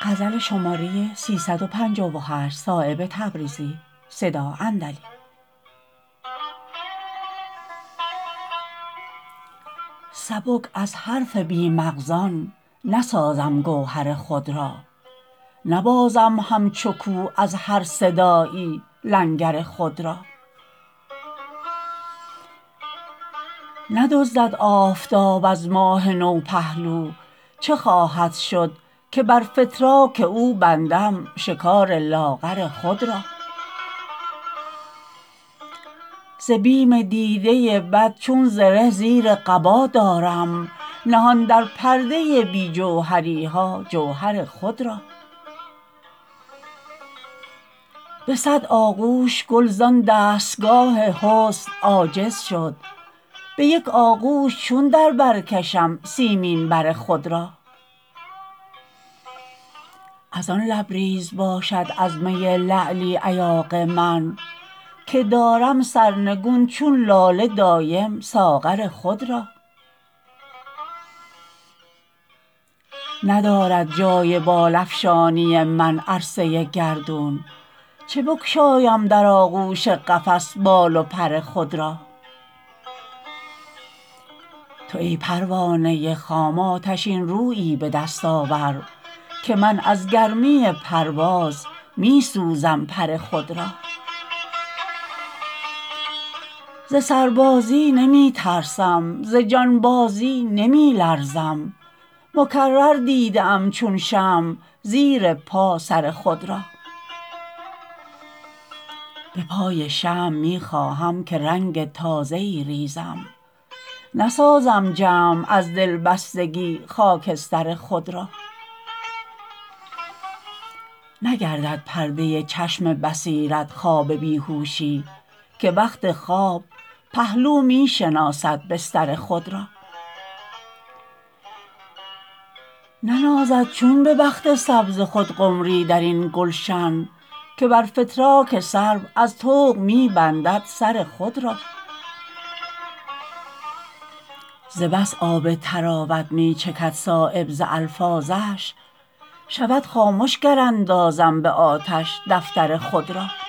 سبک از حرف بی مغزان نسازم گوهر خود را نبازم همچو کوه از هر صدایی لنگر خود را ندزدد آفتاب از ماه نو پهلو چه خواهد شد که بر فتراک او بندم شکار لاغر خود را ز بیم دیده بد چون زره زیر قبا دارم نهان در پرده بی جوهری ها جوهر خود را به صد آغوش گل زان دستگاه حسن عاجز شد به یک آغوش چون در بر کشم سیمین بر خود را ازان لبریز باشد از می لعلی ایاغ من که دارم سرنگون چون لاله دایم ساغر خود را ندارد جای بال افشانی من عرصه گردون چه بگشایم در آغوش قفس بال و پر خود را تو ای پروانه خام آتشین رویی به دست آور که من از گرمی پرواز می سوزم پر خود را ز سربازی نمی ترسم ز جانبازی نمی لرزم مکرر دیده ام چون شمع زیر پا سر خود را به پای شمع می خواهم که رنگ تازه ای ریزم نسازم جمع از دلبستگی خاکستر خود را نگردد پرده چشم بصیرت خواب بیهوشی که وقت خواب پهلو می شناسد بستر خود را ننازد چون به بخت سبز خود قمری درین گلشن که بر فتراک سرو از طوق می بندد سر خود را ز بس آب طراوت می چکد صایب ز الفاظش شود خامش گر اندازم به آتش دفتر خود را